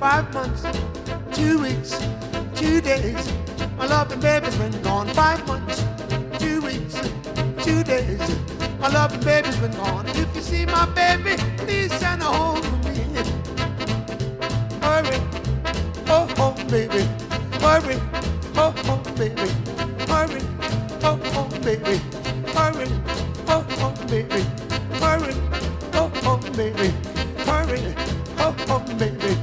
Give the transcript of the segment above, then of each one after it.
5 months, 2 weeks, 2 days. My loving baby's been gone 5 months, 2 weeks, 2 days. My loving baby's been gone. If you see my baby, please send her home to me. Hurry, oh home, baby. Hurry, oh home, baby. Hurry, oh home, baby. Hurry, oh home, baby. Hurry, oh home, baby. Hurry, oh home, baby.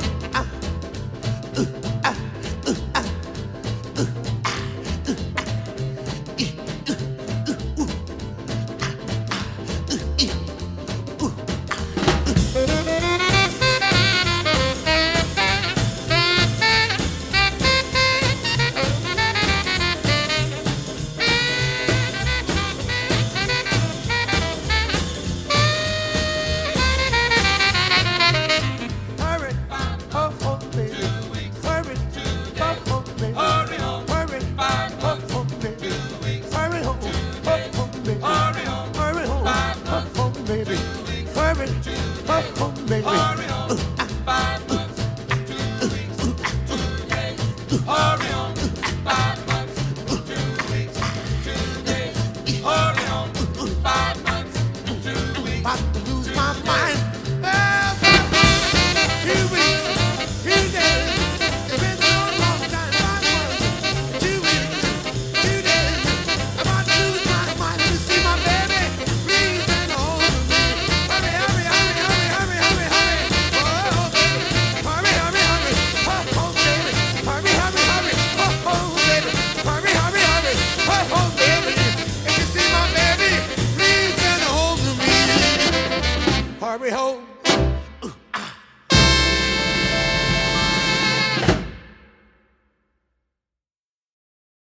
Baby, hurry, oh, home, baby. Hurry home, 5 months, 2 weeks, 2 days. Hurry home, 5 months, 2 weeks, 2 days. Hurry home, 5 months, 2 weeks. About to lose my mind. 2 weeks, 2 days. It's been so long time. 5 months, 2 weeks, 2 days. About to lose my mind. You see my baby, please send her home to me. Hurry, hurry, hurry, hurry, hurry, hurry, hurry. Oh, baby. Hurry, hurry, hurry. Oh, oh, baby. Hurry, hurry, hurry. Oh, oh, baby. Hurry, hurry, hurry. Oh, oh, baby. If you see my baby, please send her home to me. Hurry home.